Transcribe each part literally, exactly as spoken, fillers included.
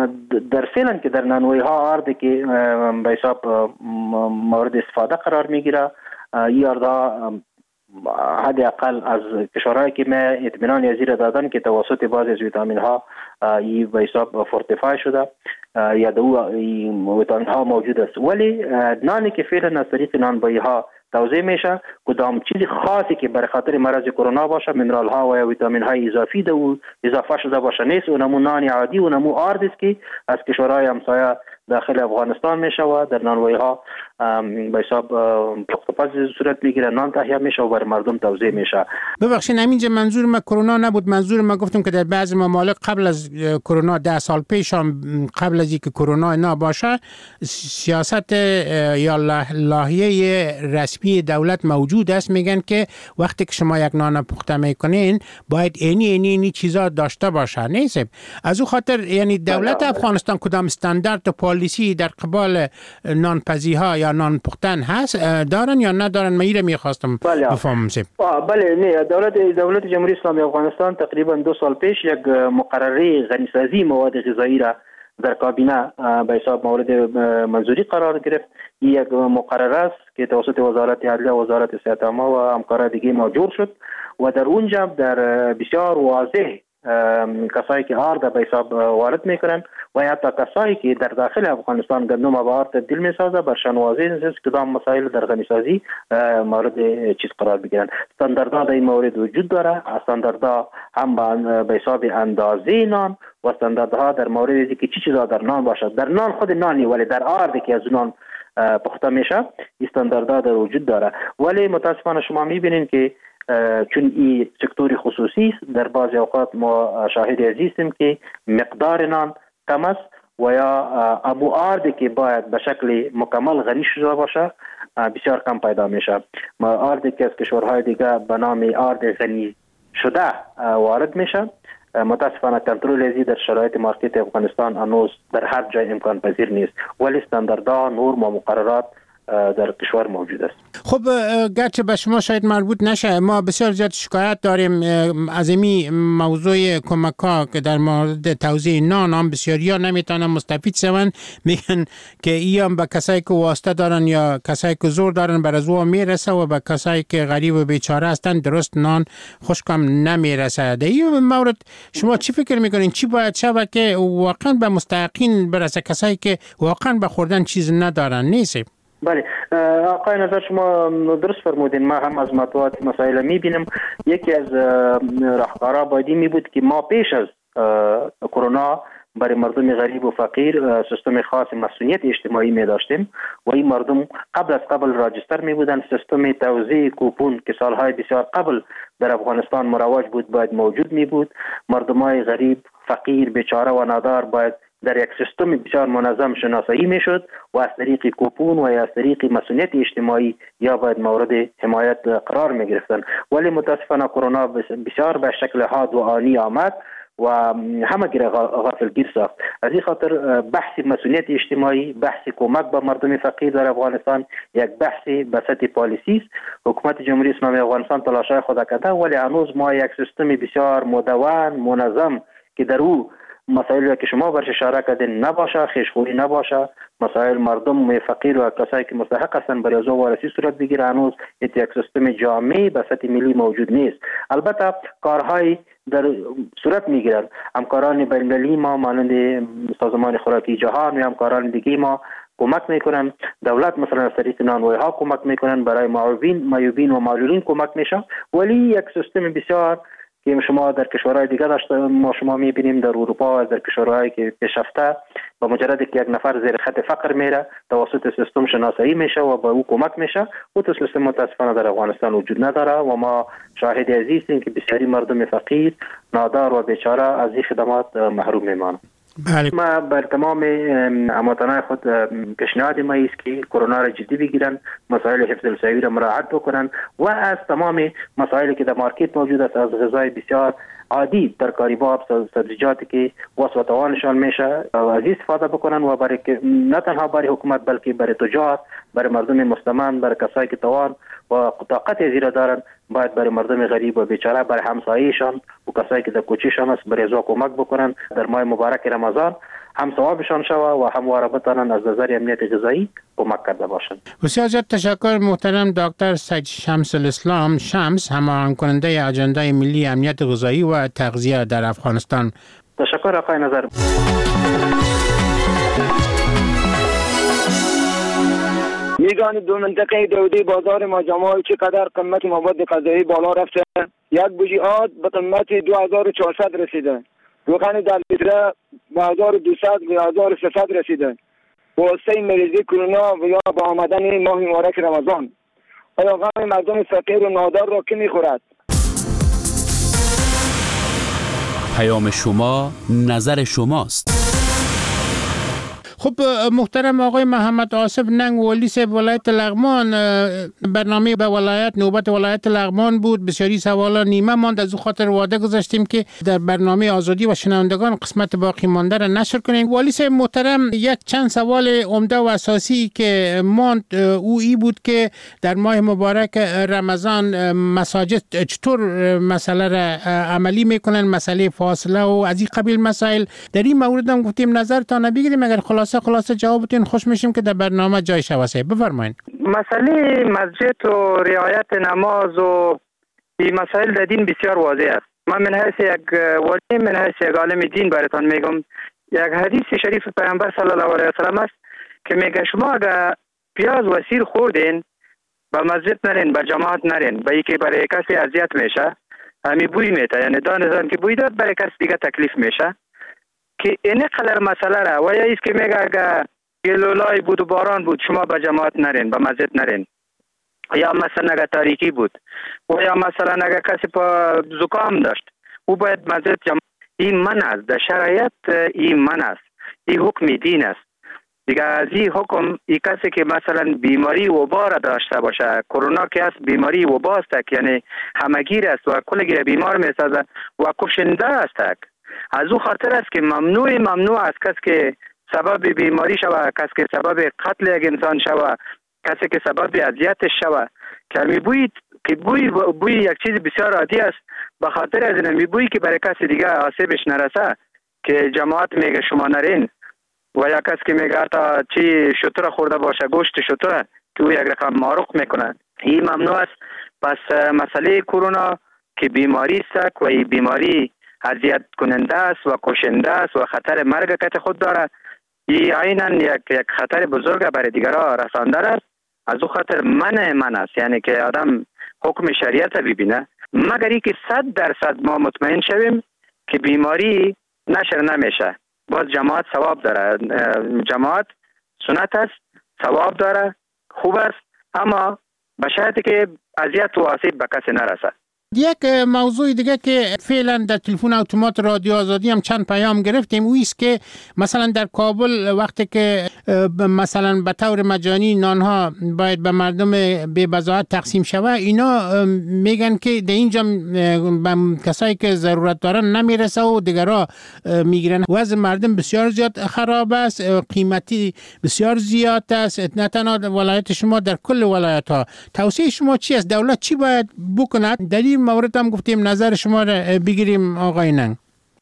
در فعلا که در نانوایی ها آرد که به حساب مورد استفاده قرار میگیره، این آردها حداقل از کشورهایی که ما اطمینان یزیر دادن که توسط بعضی از ویتامین ها این به حساب فورتیفای شده یا دو ویتامین ها موجود است، ولی نانی که فعلا از طریق نانوایی ها توزیع میشه کدام چیز خاصی که برای خاطر مرض کرونا باشه، منرال ها و یا ویتامین های اضافی دو اضافه شده باشه نیست. اونمو نان عادی و نمو آرد است که از کشورهای همسایه داخل افغانستان میشه و در نانوایی ها به حساب پختپز صورت میگیره، نان تهیه میشه و بر مردم توزیع میشه. ببخشید همینجا منظور ما کرونا نبود، منظور ما گفتم که در بعضی ممالک قبل از کرونا ده سال پیش هم قبل از اینکه کرونا نباشه سیاست یا لایحه رسمی دولت موجود است، میگن که وقتی که شما یک نان پخته میکنین باید اینی اینی اینی چیزا داشته باشه. نیست از او خاطر یعنی دولت افغانستان کدام استاندارد و پالیسی در قبال نانپزی ها یا نان پختن هست دارن یا ندارن؟ من اینو میخواستم بفهمم. بله نه، دولت دولت جمهوری اسلامی افغانستان تقریبا دو سال پیش یک مقرره غنیسازی مواد غذایی را در کابینه به حساب مورد منظوری قرار گرفت. یک مقرره است که توسط وزارت عدلیه و وزارت صحت عامه و همکاران دیگه موجود شد و در اونجا در بسیار واضح کسایی که آرد به حساب وارد میکنن و حتی کسایی که در داخل افغانستان گندم به آرد تبدیل میسازه برشان واضح نیست کدام مسائل در غنیسازی مورد چیز قرار بگیرن. استانداردها در این مورد وجود داره، استانداردها هم به حساب اندازه نان و استانداردها در مورد که چی چیزا در نان باشد. در نان خود نانی ولی در آرد که از نان پخته میشه استانداردها در وجود داره، ولی متاسفانه شما میبینین که چون این سکتور خصوصی در بعضی اوقات ما شاهد عزیزیم که مقدار نان کم است و یا ابو آرد که باید به شکل مکمل غنی شده باشه بسیار کم پیدا میشه. ما آرد که از کشورهای دیگه به نام آرد غنی شده وارد میشه، متاسفانه کنترل ازی در شرایط مارکت افغانستان هنوز در هر جای امکان پذیر نیست، ولی استانداردها نورم و مقررات در کشور موجود است. خب گرچه به شما شاید مربوط نشه، ما بسیار زیاد شکایت داریم از این موضوع کمک ها که در مورد توزیع نان هم بسیاری ها نمیتونن مستفید شون، میگن که ای هم به کسایی که واسطه دارن یا کسایی که زور دارن بر از او میرسه و به کسایی که غریب و بیچاره هستن درست نان خشکم نمیرسه. در این مورد شما چی فکر میکنین؟ چی باید شود که واقعا به مستحقین برسه، کسایی که واقعا به خوردن چیز ندارن؟ نیست؟ بله آقای نظر شما درست فرمودین. ما هم از مطبوعات مسائل میبینیم. یکی از راهکارها بایدی می بود که ما پیش از کرونا برای مردم غریب و فقیر سیستم خاص مسئولیت اجتماعی می داشتیم و این مردم قبل از قبل راجستر می بودن. سیستم توزیع کوپون که سالهای بسیار قبل در افغانستان مروج بود باید موجود می بود. مردمای غریب، فقیر، بیچاره و نادار باید در یک سیستم بسیار منظم شناسایی میشد و از طریق کوپون و یا از طریق مسئولیت اجتماعی یا باید مورد حمایت قرار می گرفتن، ولی متاسفانه کرونا بسیار به شکل حاد و آنی آمد و همه گره غافلگیر ساخت. از این خاطر بحث مسئولیت اجتماعی، بحث کمک به مردم فقیر در افغانستان یک بحث به سطح پالیسی است. حکومت جمهوری اسلامی افغانستان تلاشای خود کرده، ولی هنوز ما یک سیستم بسیار مدون منظم که در او مسائلی که شما برش اشاره کردین نباشه، خیشخوری نباشه، مسائل مردم فقیر و کسایی که مستحق هستن برای ازو وارسی صورت بگیره، هنوز یک سیستم جامع به سطح ملی موجود نیست. البته کارهای در صورت میگیرن. همکاران بین‌المللی ما مانند سازمان خوراکی جهان و همکاران دیگه ما کمک میکنن. دولت مثلا از طریق نانوایی ها کمک میکنن، برای معیوبین معیوبین و معلولین کمک میشه، ولی یک سیستم بسیار که شما در کشورهای دیگه داشته ما شما میبینیم در اروپا و در کشورهایی که پیشرفته با مجرد که یک نفر زیر خط فقر میره توسط سیستم شناسایی میشه و با او کمک میشه. او تو سیستم متاسفانه در افغانستان وجود نداره و ما شاهد عزیز هستیم که بسیاری مردم فقیر، نادار و بیچاره از این خدمات محروم میمانند. بله. ما بر تمام هموطنان خود پیشنهاد ما است که کرونا را جدی بگیرن، مسائل حفظ الصحی را مراعات بکنن و از تمام مسائلی که در مارکت موجود است، از غذای بسیار عادی، ترکاری باب، سبزیجاتی که وسع و توانشان میشه از استفاده بکنن و برای نه تنها برای حکومت بلکه برای تجار، برای مردم مستمند، برای کسایی که توان و طاقت زیرا دارن، باید برای مردم غریب و بیچاره، برای همسایه‌شان و کسایی که در کوچه‌شان است برای زو کمک بکنن. در ماه مبارک رمضان هم ثوابشان شود و همواره بتانن از نظر امنیت غذایی کمک کرده باشند. بسیار زیاد تشکر محترم دکتر سید شمس الاسلام شمس، هماهنگ کننده اجنده ملی امنیت غذایی و تغذیه در افغانستان. تشکر آقای نظر. میزان دو منطقه دودی بازار ماجمال چقدر قیمت مواد غذایی بالا رفته؟ یک بوجی آد به قیمت دو هزار و چهارصد رسیده. روغن در لیتر به هزار و دویست به هزار و سیصد رسیده. واسطه مریضی کرونا و یا با آمدن ماه مبارک رمضان، آیا غم مردم فقیر و نادار را کی میخورد؟ پیام شما نظر شماست. خب محترم آقای محمد آصف ننگ والی صاحب ولایت لغمان، برنامه به ولایت نوبت ولایت لغمان بود، بسیاری سوالا نیمه ماند، از او خاطر وعده گذاشتیم که در برنامه آزادی و شنوندگان قسمت باقی مانده را نشر کنیم. والی صاحب محترم، یک چند سوال عمده و اساسی که ماند او ای بود که در ماه مبارک رمضان مساجد چطور مسئله را عملی میکنن، مسئله فاصله و از این قبیل مسائل. در این مورد هم گفتیم نظرتان بگیریم، اگر خلاصه خلاصه جوابتون خوش میشیم که در برنامه جای شواسه. بفرمایید. مسئله مسجد و رعایت نماز و این مسائل در دین بسیار واضح است. من من حیث یک ولی من حیث یک عالم دین براتان میگم، یک حدیث شریف پیامبر صلی الله علیه و سلم است که میگه شما اگر پیاز و سیر خوردین به مسجد نرین، به جماعت نرین، به یکی برای کسی اذیت میشه، همین بوی میته، یعنی دانستان که بوی داد برای کسی دیگه تکلیف میشه که این قدر مسئله را و یا ایست که میگه اگر گلولای بود و باران بود شما به جماعت نرین، به مسجد نرین، یا مثلا اگر تاریکی بود و یا مثلا اگر کسی پا زکام داشت او باید مسجد جماعت. این من است، در شرایط این من است، این حکم دین است دیگه. از این حکم این کسی که مثلا بیماری وبا را داشته باشه، کرونا که است بیماری وبا است، یعنی همگیر است و کلگی بیمار میسازه و کشنده است، از او خاطر است که ممنوع ممنوع است کسی که سبب بیماری شوه، کسی که سبب قتل یک انسان شوه، کسی که سبب اذیتش شوه، که میبوید که بوی بوی یک چیز بسیار عادی است، به خاطر از این میبویی که برای کسی دیگه آسیبش نرسه که جماعت میگه شما نرین، و یا کسی که میگه تا چی شتر خورده باشه گوشت شتر که او یک رقم معروق میکنه، این ممنوع است. پس مسئله کرونا که بیماری است و این بیماری اذیت کننده است و کشنده است و خطر مرگ که خود داره، این عیناً یک یک خطر بزرگ برای دیگران رسانده است. از او خاطر من من است، یعنی که آدم حکم شریعت ببینه، مگر ای که صد درصد ما مطمئن شویم که بیماری نشر نمیشه. باز جماعت ثواب داره، جماعت سنت است، ثواب داره، خوب است، اما به شرطی که اذیت و آسیب به کسی نرسه. یک موضوع دیگه که فعلا در تلفن اتومات رادیو آزادی هم چند پیام گرفتیم، او است که مثلا در کابل وقتی که مثلا به طور مجانی نانها باید به مردم بی بضاعت تقسیم شوه، اینا میگن که در اینجا به کسایی که ضرورت دارن نمیرسه و دیگرها میگیرن. وضع مردم بسیار زیاد خراب است، قیمتی بسیار زیاد است، نه تنها ولایت شما، در کل ولایت ها. توصیه شما چی است؟ دولت چی باید بکند؟ در این مورد هم گفتیم نظر شما را بگیریم آقای ننگ.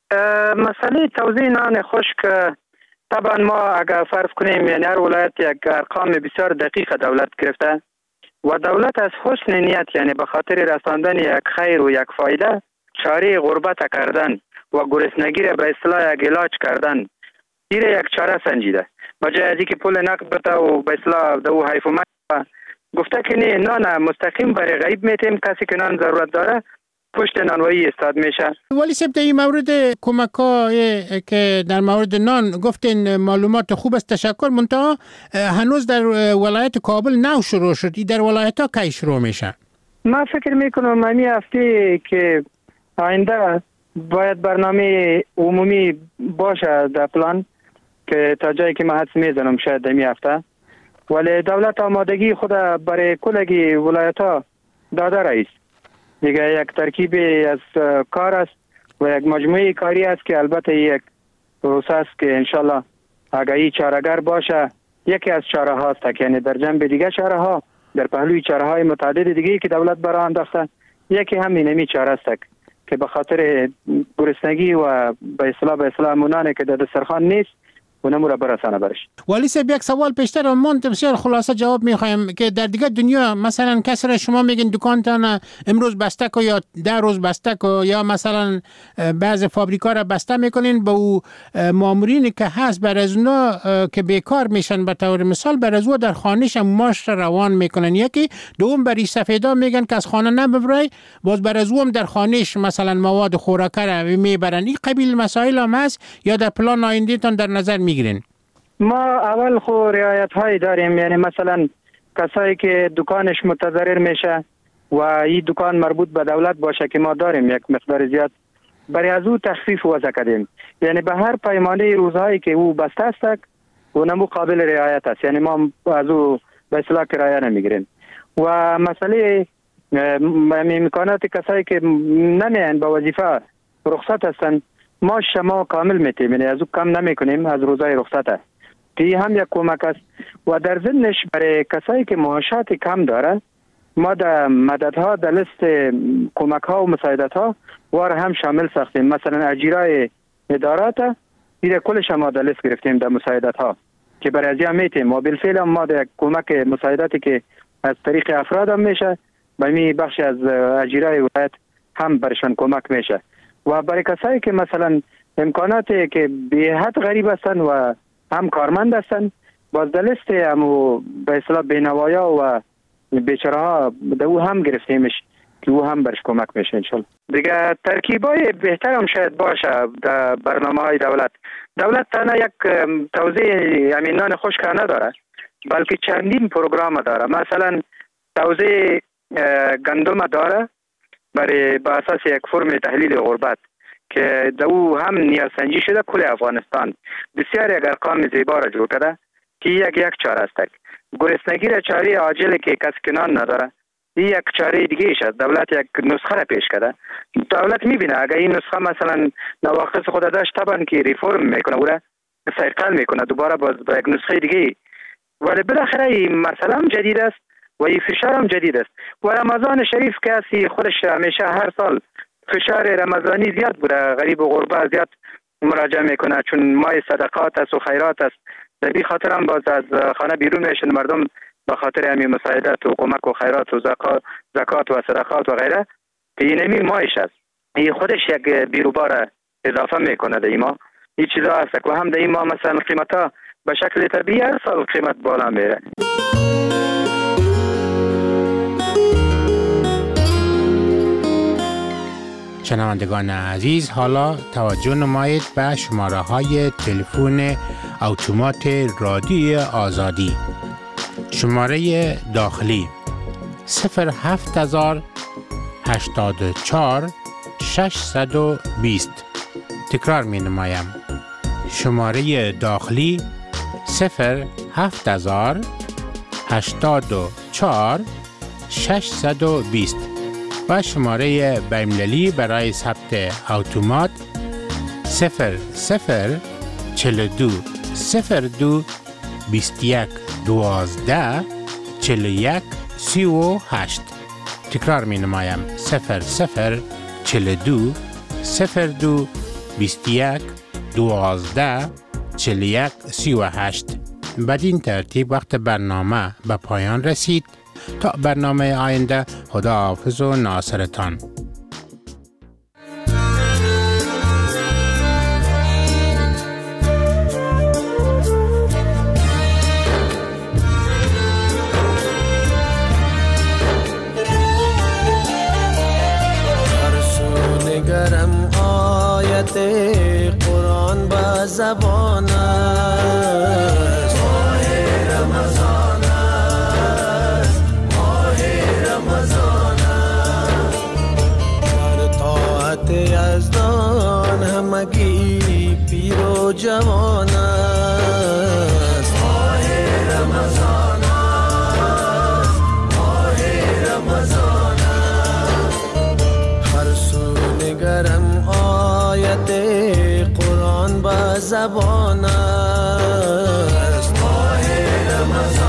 مسئله توزیع نان خشک، طبعا ما اگر فرض کنیم یعنی هر ولایت یک ارقام بسیار دقیق دولت گرفته و دولت از حسن نیت، یعنی به خاطر رساندن یک خیر و یک فایده، چاره غربت کردن و گرسنگی را به اصطلاح یک علاج کردن، این یک چاره سنجیده. بجای از اینکه پول نقد بده و به اصطلاح دو حیفومت گفته که نه نان مستقیم برای غریب میتیم، کسی که نان ضرورت داره پشت نانوایی استاد میشه. ولی سب در این مورد کمک های که در مورد نان گفتین معلومات خوب است، تشکر. منتها هنوز در ولایت کابل نو شروع شد، این در ولایت ها کی شروع میشه؟ من فکر میکنم ممی هفته که آینده باید برنامه عمومی باشه در پلان که تا جایی که من حدس میزنم شاید دمی هفته، ولی دولت آمادگی خود برای کلگی ولایت ها داده رئیس دیگه. یک ترکیب از کار است و یک مجموعه کاری است که البته یک پروسه است که انشالله اگر این چاره‌گر باشه یکی از چاره هاست، یعنی در جنب دیگه چاره ها، در پهلوی چاره های متعدد دیگه که دولت برای انداخته، یکی همین نمی چاره است که به خاطر گرسنگی و به اصطلاح به اصطلاح مونانه که در دسترخوان نیست، و نمو را برسانه برش. ولی صاحب یک سوال پیشتر من بسیار خلاصه جواب میخوایم که در دیگه دنیا مثلا کسر شما میگن دکانتان امروز بسته کو یا ده روز بسته کو یا مثلا بعض فابریکا را بسته میکنین با او مامورین که هست بر از اونا که بیکار میشن به طور مثال بر از او در خانهش ماش روان میکنن. یکی دوم بری سفیدا میگن که از خانه نبرای باز بر از او هم در خانهش مثلا مواد خوراکه را میبرن. این قبیل مسائل هم هست یا در پلان آینده تان در نظر میگیرین؟ ما اول خو رعایت هایی داریم، یعنی مثلا کسایی که دکانش متضرر میشه و این دکان مربوط به دولت باشه که ما داریم یک مقدار زیاد برای از او تخفیف وضع کردیم، یعنی به هر پیمانه روزهایی که او بسته است و نمو قابل رعایت است، یعنی ما از او به اصطلاح کرایه نمیگیریم. و مسئله امکانات کسایی که نمیان به وظیفه رخصت هستند ما شما کامل میتیم، یعنی از او کم نمی کنیم از روزای رخصت، که هم یک کمک است. و در ضمنش برای کسایی که معاشات کم داره ما در مددها در لیست کمک ها و مساعدت ها وار هم شامل ساختیم. مثلا اجیرای ادارات دیگه کلش ما در لیست گرفتیم در مساعدت ها که برای ازیا میتیم و بالفعل هم ما در کمک مساعدتی که از طریق افراد هم میشه به می بخش از اجیرای ولایت هم برشان کمک میشه. و برای کسایی که مثلا امکاناتی که به حد غریب هستن و هم کارمند هستن باز در لیست هم به اصطلاح بینوایا و بیچاره‌ها دو هم گرفتیمش که او هم برش کمک میشه انشالله. دیگه ترکیبای بهتر هم شاید باشه در برنامه های دولت. دولت تنها یک توزیع امینان خشک نداره بلکه چندین پروگرام داره. مثلا توزیع گندم داره برای با اساس یک فرم تحلیل غربت که دو هم نیازسنجی شده کل افغانستان بسیار یک ارقام زیبا را جور کرده که یک یک چاره است. گرسنگی را چاره عاجل که کس کنان نداره این یک چاره دیگه ایش است. دولت یک نسخه را پیش کرده. دولت میبینه اگر این نسخه مثلا نواقص خود داشت طبعا که ریفورم میکنه او را سیقل میکنه دوباره باز با یک نسخه دیگه، ولی بالاخره این مسئله هم جدید است و این فشار هم جدید است. و رمضان شریف که اسی خودش همیشه هر سال فشار رمضانی زیاد بوده، غریب و غربا زیاد مراجعه میکنه چون ماه صدقات است و خیرات است. در این خاطر هم باز از خانه بیرون میشن مردم به خاطر همین مساعدت و کمک و خیرات و زکات و صدقات و غیره که این همین ماهش است. این خودش یک بیروبار اضافه میکنه در این ماه. این چیزا هست و هم در این ماه مثلا قیمت ها به شکل طبیعی هر سال قیمت بالا میره. شنوندگان عزیز حالا توجه نمایید به شماره های تلفن اتومات رادیو آزادی. شماره داخلی صفر هفت هزار هشتاد و چهار ششصد و بیست. تکرار می نمایم. شماره داخلی صفر هفت هزار هشتاد و چهار ششصد و بیست و شماره بین‌المللی برای ثبت اتومات صفر صفر چهل و دو صفر دو بیست و یک دوازده چهل و یک سی و هشت. تکرار می نمایم صفر صفر چهل و دو صفر دو بیست و یک دوازده چهل و یک سی و هشت. بدین ترتیب وقت برنامه به پایان رسید. تا برنامه آینده خدا حافظ و ناصرتان. هر سو نگرم آیت قرآن با زبان است. ماه رمضان است، ماه رمضان است. در طاعت یزدان همگی پیر و جوان است. ماه رمضان است، ماه رمضان است. هر سو نگرم آیت قرآن با زبان است. ماه رمضان